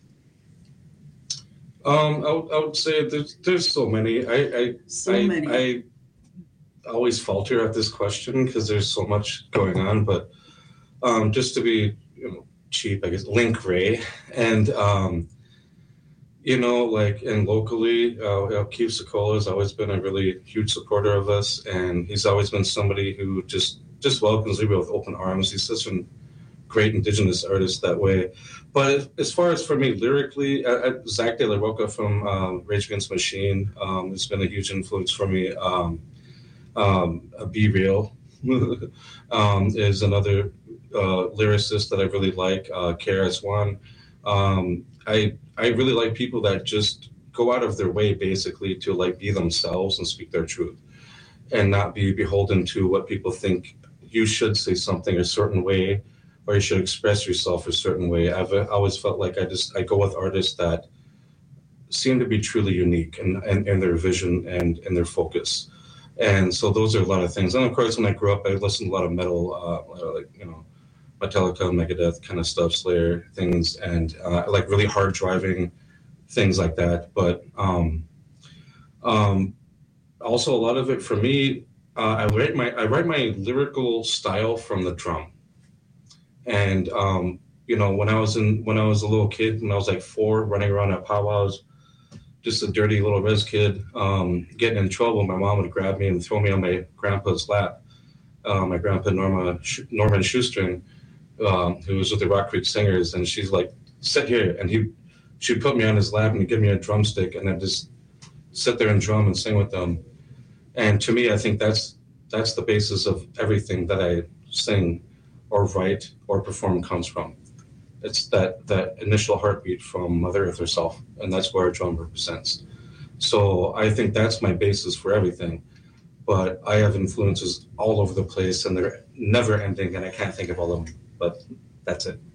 Um, I, w- I would say there's, there's so many. I, I, so I, many. I always falter at this question because there's so much going on, but Um, just to be, you know, cheap, I guess, Link Ray. And, um, you know, like, and locally, uh, you know, Keith Sokola has always been a really huge supporter of us. And he's always been somebody who just, just welcomes me with open arms. He's such a great Indigenous artist that way. But as far as for me, lyrically, uh, Zach De La Rocha from um, Rage Against the Machine um, has been a huge influence for me. Um, um, Be Real um, is another Uh, lyricist that I really like, uh, K R S One. Um, I I really like people that just go out of their way basically to like be themselves and speak their truth, and not be beholden to what people think you should say something a certain way, or you should express yourself a certain way. I've always felt like I just I go with artists that seem to be truly unique in, in, in their vision and in their focus. And so those are a lot of things. And of course, when I grew up, I listened to a lot of metal, uh, like you know. Metallica, Megadeth kind of stuff, Slayer things, and uh, like really hard driving things like that. But um, um, also a lot of it for me, uh, I write my I write my lyrical style from the drum. And um, you know, when I was in when I was a little kid, when I was like four, running around at powwows, just a dirty little res kid, um, getting in trouble, my mom would grab me and throw me on my grandpa's lap. Uh, my grandpa Norma Norman Shoestring. Um, who was with the Rock Creek Singers, and she's like, sit here, and he, she'd put me on his lap and he'd give me a drumstick, and I'd just sit there and drum and sing with them. And to me, I think that's that's the basis of everything that I sing or write or perform comes from. It's that that initial heartbeat from Mother Earth herself, and that's where a drum represents. So I think that's my basis for everything. But I have influences all over the place, and they're never ending, and I can't think of all of them. But that's it.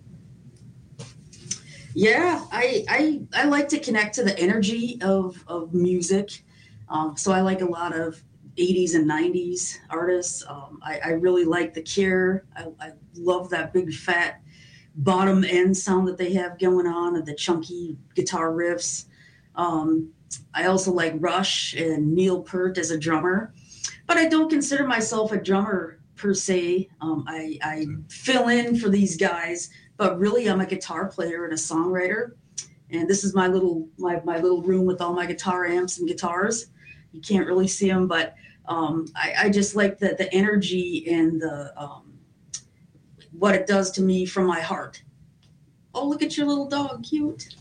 Yeah, I I, I like to connect to the energy of, of music. Um, so I like a lot of eighties and nineties artists. Um, I, I really like The Cure. I, I love that big fat bottom end sound that they have going on and the chunky guitar riffs. Um, I also like Rush and Neil Peart as a drummer. but I don't consider myself a drummer per se. Um, I, I fill in for these guys, but really I'm a guitar player and a songwriter. And this is my little my, my little room with all my guitar amps and guitars. You can't really see them, but um, I, I just like the, the energy and the um, what it does to me from my heart. Oh, look at your little dog, cute.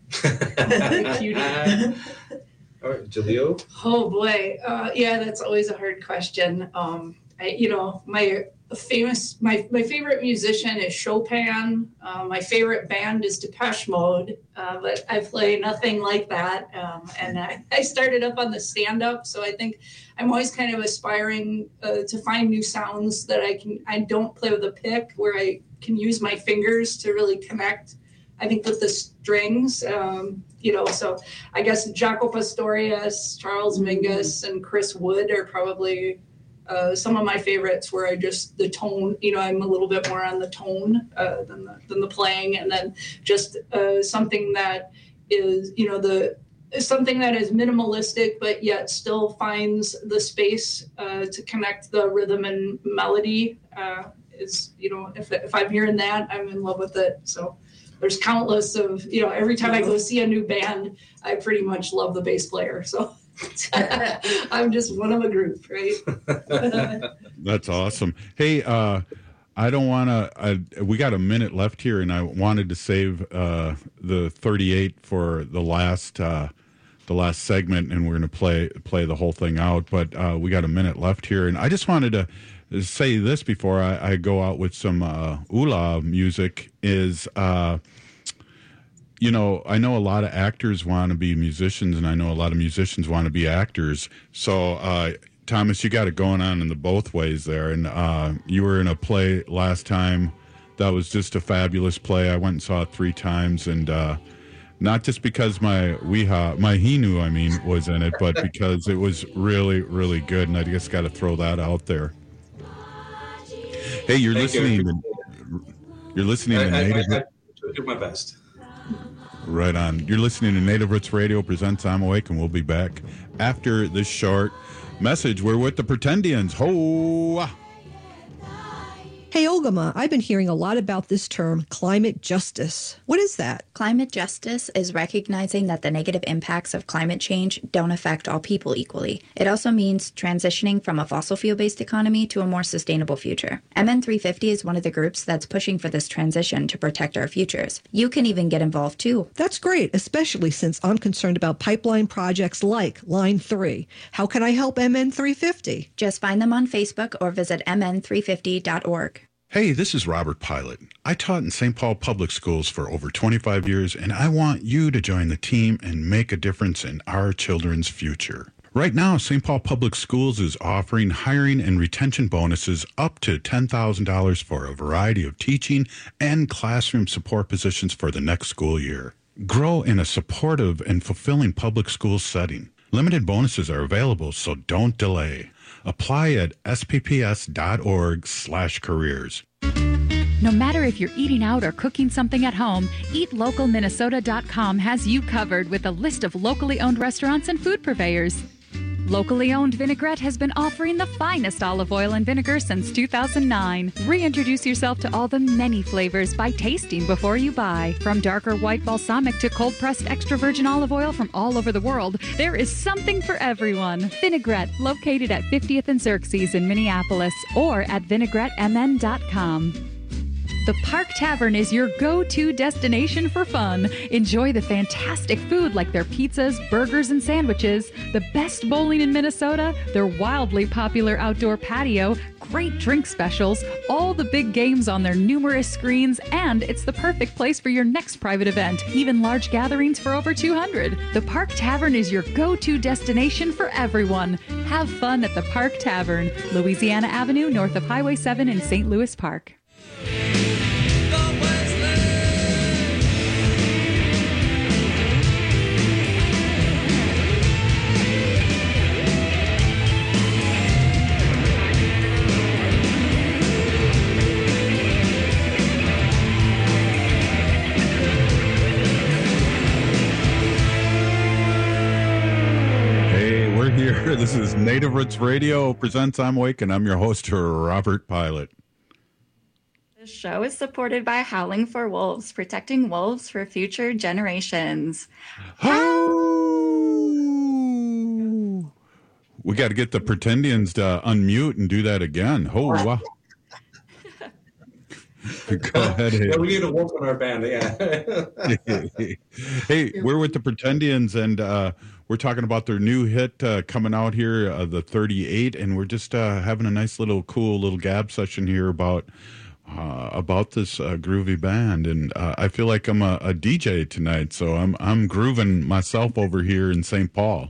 Cute. All right, Jaleel. Oh boy, uh, yeah, that's always a hard question. Um, I, you know, my famous, my my favorite musician is Chopin. Uh, my favorite band is Depeche Mode, uh, but I play nothing like that. Um, and I, I started up on the stand-up, so I think I'm always kind of aspiring uh, to find new sounds that I can. I don't play with a pick, where I can use my fingers to really connect. I think with the strings, um, you know, so I guess Jaco Pastorius, Charles Mingus, and Chris Wood are probably uh, some of my favorites where I just, the tone, you know, I'm a little bit more on the tone uh, than, the, than the playing. And then just uh, something that is, you know, the something that is minimalistic, but yet still finds the space uh, to connect the rhythm and melody uh, is, you know, if, if I'm hearing that, I'm in love with it. So there's countless of, you know, every time I go see a new band, I pretty much love the bass player. So I'm just one of a group, right? That's awesome. Hey, uh, I don't want to, we got a minute left here, and I wanted to save uh, the thirty-eight for the last uh, the last segment, and we're going to play play the whole thing out. But uh, we got a minute left here, and I just wanted to say this before I, I go out with some uh, Ula music is, uh, you know, I know a lot of actors want to be musicians, and I know a lot of musicians want to be actors. So, uh, Thomas, you got it going on in the both ways there. And uh, you were in a play last time that was just a fabulous play. I went and saw it three times, and uh, not just because my Weha, my Hinu, I mean, was in it, but because it was really, really good. And I just got to throw that out there. Hey, you're Thank listening. you. To, you're listening I, to I, Native. I, I do my best. Right on. You're listening to Native Roots Radio presents I'm Awake, and we'll be back after this short message. We're with the Pretendians. Ho! Hey, Olgama, I've been hearing a lot about this term, climate justice. What is that? Climate justice is recognizing that the negative impacts of climate change don't affect all people equally. It also means transitioning from a fossil fuel-based economy to a more sustainable future. M N three fifty is one of the groups that's pushing for this transition to protect our futures. You can even get involved too. That's great, especially since I'm concerned about pipeline projects like Line three. How can I help M N three fifty? Just find them on Facebook or visit m n three fifty dot org. Hey, this is Robert Pilot. I taught in Saint Paul Public Schools for over twenty-five years, and I want you to join the team and make a difference in our children's future. Right now, Saint Paul Public Schools is offering hiring and retention bonuses up to ten thousand dollars for a variety of teaching and classroom support positions for the next school year. Grow in a supportive and fulfilling public school setting. Limited bonuses are available, so don't delay. Apply at s p p s dot org slash careers. No matter if you're eating out or cooking something at home, eat local minnesota dot com has you covered with a list of locally owned restaurants and food purveyors. Locally owned Vinaigrette has been offering the finest olive oil and vinegar since two thousand nine. Reintroduce yourself to all the many flavors by tasting before you buy. From darker white balsamic to cold-pressed extra virgin olive oil from all over the world, there is something for everyone. Vinaigrette, located at fiftieth and Xerxes in Minneapolis, or at vinaigrette m n dot com. The Park Tavern is your go-to destination for fun. Enjoy the fantastic food like their pizzas, burgers, and sandwiches, the best bowling in Minnesota, their wildly popular outdoor patio, great drink specials, all the big games on their numerous screens, and it's the perfect place for your next private event, even large gatherings for over two hundred. The Park Tavern is your go-to destination for everyone. Have fun at the Park Tavern, Louisiana Avenue, north of Highway seven in Saint Louis Park. Hey, we're here. here. This is Native Roots Radio presents I'm Awake, and I'm your host, Robert Pilot. The show is supported by Howling for Wolves, protecting wolves for future generations. Oh! We got to get the Pretendians to unmute and do that again. Oh, wow. Go ahead. Yeah, we need a wolf in our band. Yeah. Hey, we're with the Pretendians, and uh, we're talking about their new hit uh, coming out here, uh, the thirty-eight, and we're just uh, having a nice little, cool little gab session here about uh, about this uh, groovy band. And uh, I feel like I'm a, a D J tonight, so I'm I'm grooving myself over here in Saint Paul.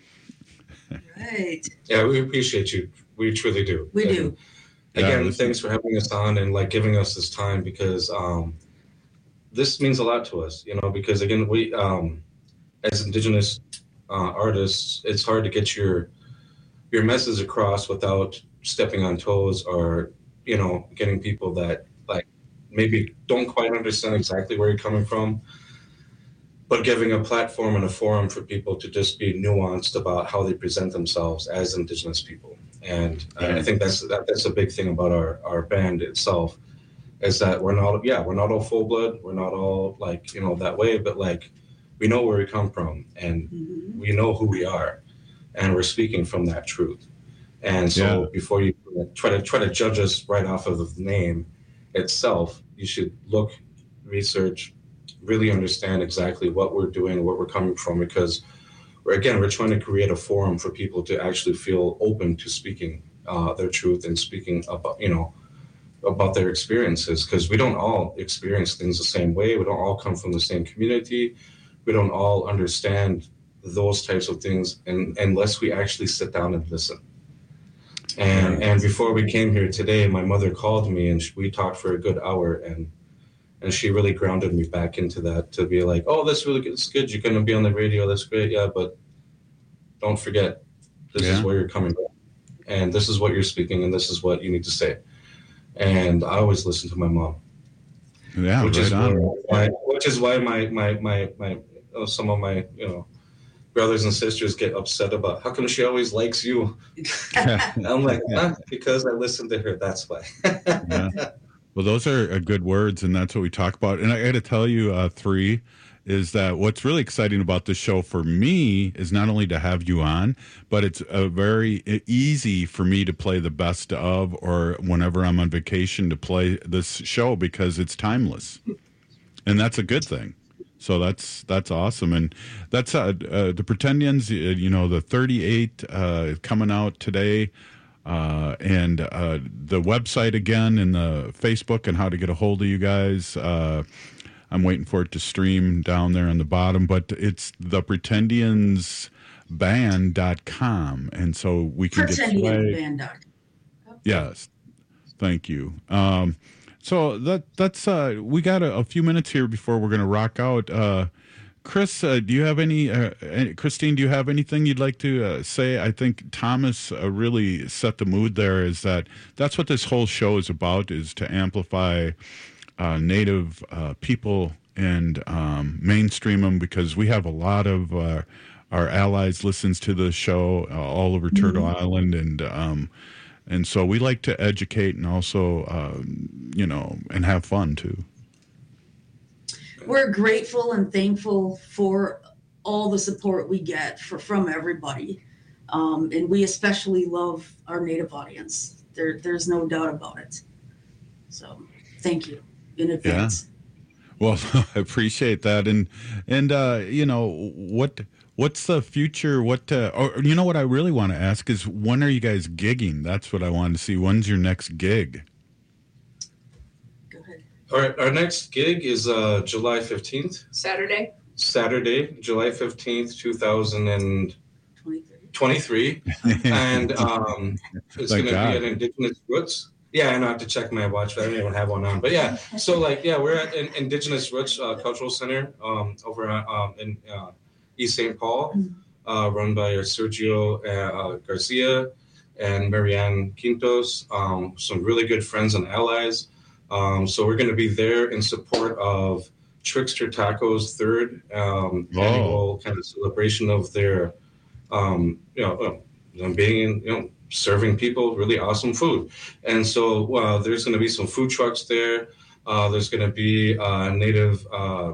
Right. Yeah, we appreciate you. We truly do. We and do. Again, Yeah, thanks for having us on and like giving us this time, because um, this means a lot to us, you know, because again, we, um, as Indigenous uh, artists, it's hard to get your, your message across without stepping on toes or, you know, getting people that like maybe don't quite understand exactly where you're coming from, but giving a platform and a forum for people to just be nuanced about how they present themselves as Indigenous people. And uh, I think that's that, that's a big thing about our, our band itself, is that we're not, yeah, we're not all full blood. We're not all like, you know, that way, but like, we know where we come from and mm-hmm. we know who we are, and we're speaking from that truth. And so yeah. before you try to try to judge us right off of the name itself, you should look, research, really understand exactly what we're doing, where we're coming from, because we're, again, we're trying to create a forum for people to actually feel open to speaking uh, their truth and speaking about, you know, about their experiences, because we don't all experience things the same way. We don't all come from the same community. We don't all understand those types of things, and unless we actually sit down and listen. And and before we came here today, my mother called me and we talked for a good hour, and and she really grounded me back into that, to be like, oh, that's really good. It's good. You're going to be on the radio. That's great. Yeah, but don't forget, this yeah. is where you're coming from, and this is what you're speaking, and this is what you need to say. And I always listen to my mom. Yeah, which right is on. why, which is why my my my my uh, some of my you know brothers and sisters get upset about how come she always likes you. I'm like, huh? Because I listen to her. That's why. Yeah. Well, those are uh, good words, and that's what we talk about. And I got to tell you, uh, three, is that what's really exciting about this show for me is not only to have you on, but it's a very easy for me to play the best of, or whenever I'm on vacation to play this show, because it's timeless, and that's a good thing. So that's that's awesome, and that's uh, uh, the Pretendians. You know, the thirty-eight uh, coming out today. Uh, and uh, the website again, and the Facebook, and how to get a hold of you guys. Uh, I'm waiting for it to stream down there on the bottom, but it's the pretendians band dot com, and so we can get Pretendians. Yes, thank you. Um, so that that's uh, we got a, a few minutes here before we're going to rock out. Uh, Chris, uh, do you have any, uh, any, Christine, do you have anything you'd like to uh, say? I think Thomas uh, really set the mood there, is that that's what this whole show is about, is to amplify uh, Native uh, people and um, mainstream them, because we have a lot of uh, our allies listens to the show uh, all over Turtle mm-hmm. Island, and um, and so we like to educate and also, uh, you know, and have fun too. We're grateful and thankful for all the support we get for, from everybody. Um, and we especially love our Native audience. There, there's no doubt about it. So thank you in advance. Yeah. Well, I appreciate that. And, and uh, you know, what what's the future? What, uh, or, you know, what I really want to ask is, when are you guys gigging? That's what I wanted to see. When's your next gig? Our, our next gig is uh, July fifteenth. Saturday. Saturday, July fifteenth, two thousand twenty-three. And um, it's going to be at Indigenous Roots. Yeah, and I have to check my watch, but I don't even have one on. But yeah, so like, yeah, we're at in, Indigenous Roots uh, Cultural Center um, over um, in uh, East Saint Paul, uh, run by Sergio uh, Garcia and Marianne Quintos, um, some really good friends and allies. Um, so we're going to be there in support of Trickster Tacos' third um, oh. annual kind of celebration of their, um, you know, uh, and being, you know, serving people really awesome food. And so uh, there's going to be some food trucks there. Uh, there's going to be a native uh,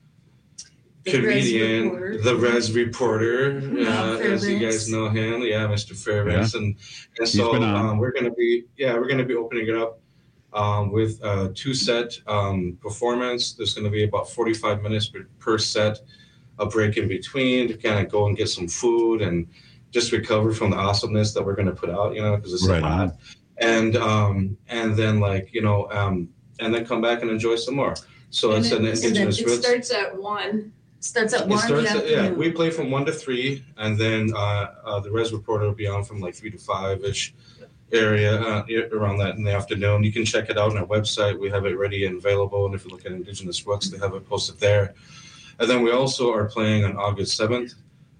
The comedian, Res Reporter. the Res Reporter, uh, as you Fairbanks. guys know him. Yeah, Mister Fairbanks. Yeah. And, and He's so been on. um, we're going to be, yeah, we're going to be opening it up um, with a two set um, performance. There's going to be about forty-five minutes per, per set, a break in between to kind of go and get some food and just recover from the awesomeness that we're going to put out, you know, because it's Right so on. hot. And, um, and then like, you know, um, and then come back and enjoy some more. So And it's it- an and then indigenous it roots. starts at one. Starts at It one in the starts at, yeah, afternoon. we play from one to three, and then uh, uh, the Res Reporter will be on from like three to five ish area uh, yeah, around that in the afternoon. You can check it out on our website. We have it ready and available. And if you look at Indigenous Roots, they have it posted there. And then we also are playing on August seventh,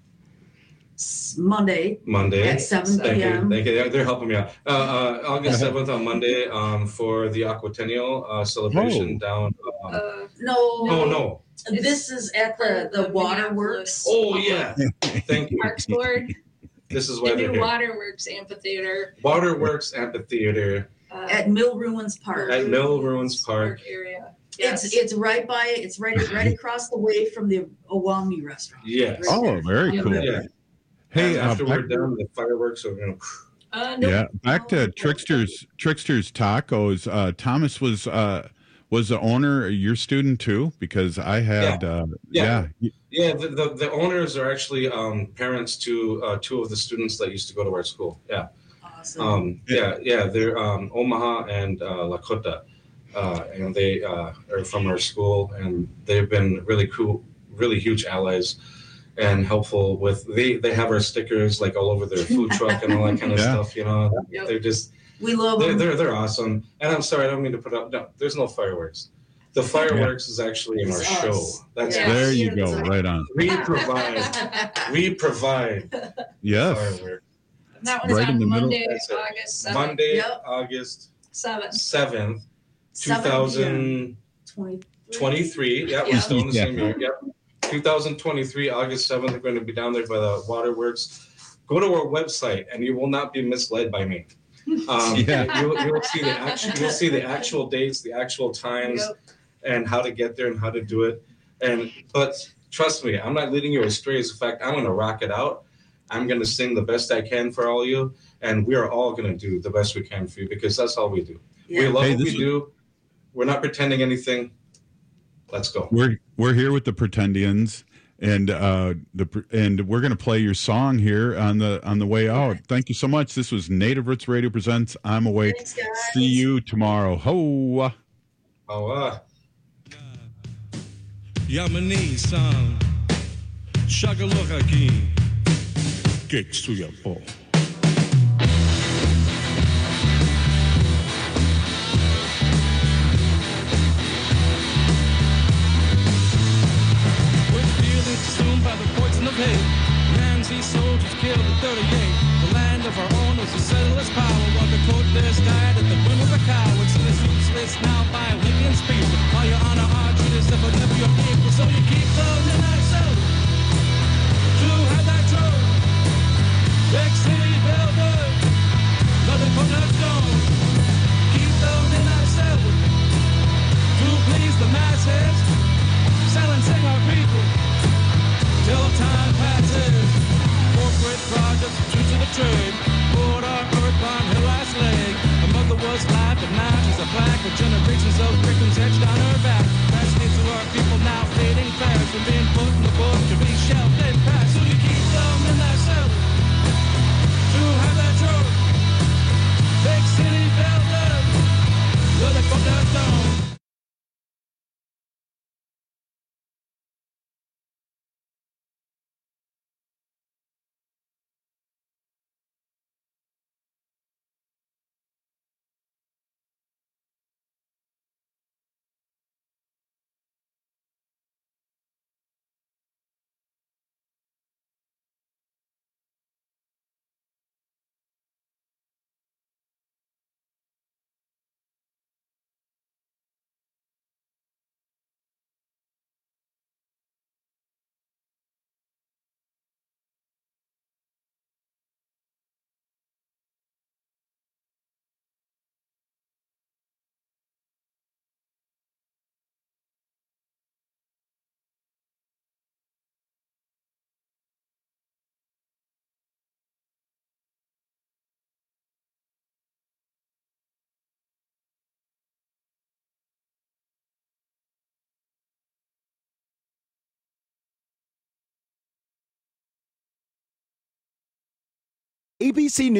S- Monday. Monday. At seven Thank you. p.m. Thank you. They're, they're helping me out. Uh, uh, August seventh on Monday um, for the Aquatennial uh, celebration down. Um, Uh, no. oh, no. This is at the, the waterworks. Oh, yeah. Thank you. Parks Board, This is the why they're new here. Waterworks Amphitheater. Waterworks Amphitheater Uh, At Mill Ruins Park. at Mill Ruins Park. area. It's Yes. it's right by it's right right across the way from the Owami restaurant. Yes. Oh, Right very there. cool. Yeah. Hey, And uh, after back, we're done, the fireworks are going to. Uh, nope. yeah, back to Tricksters Tricksters Tacos. Uh, Thomas was uh, was the owner your student too? Because I had, uh, Yeah. yeah, Yeah, the, the, the owners are actually um, parents to uh, two of the students that used to go to our school. Yeah. Awesome. Um, yeah, yeah, they're um, Omaha and uh, Lakota, uh, and they uh, are from our school, and they've been really cool, really huge allies, and helpful with. They they have our stickers like all over their food truck and all that kind of Yeah. stuff. You know, Yep. they're just We love they're, them. they're they're awesome. And I'm sorry, I don't mean to put up. No, there's no fireworks. The fireworks is actually in our It's show. us. That's Yeah. there us. you go, right on. We provide. We provide Yes, fireworks. And that one's Right in on the middle. Monday, That's it. August seventh. Monday, Yep. August Seventh. seventh, two seven thousand p.m. twenty-three. Yeah, Yeah. we're still in the Yeah. same year. Yep. two thousand twenty-three, August seventh. We're going to be down there by the waterworks. Go to our website, and you will not be misled by me. Um, Yeah. you'll, you'll see the actual, you'll see the actual dates, the actual times, Yep. and how to get there and how to do it. And but trust me, I'm not leading you astray. As a fact, I'm going to rock it out. I'm going to sing the best I can for all you, and we are all going to do the best we can for you because that's all we do. We Yeah. love Hey, what we this is- do. We're not pretending anything. Let's go. we're we're here with the Pretendians, and uh, the pre- and we're gonna play your song here on the on the way out. Thank you so much. This was Native Roots Radio presents I'm Awake. Thanks, guys. See you tomorrow. Ho. Oh, uh, Yamani san, Shagalogaki, Geksuyapo. We're feeling consumed by the poison of hate. Nancy soldiers killed at thirty-eight. The land of our own was a settler's power. While the Cortez died at the whim of a coward. So it's useless now by Lincoln's people. While your honor are treated as if it never your people. So you keep going in that cell to have that truth. Big city builders, nothing but a stone. Keep them in that cell to please the masses. Silencing our people till time passes. Corporate projects true to the trade. Poured our earth on her last leg. Her mother was live, but now she's a flag with generations of victims etched on her back. That's needs to our people now fading fast from being put in the book to be shelved and passed. So you keep them in that cell to have that truth. Big city builders, where they put their stone. A B C News.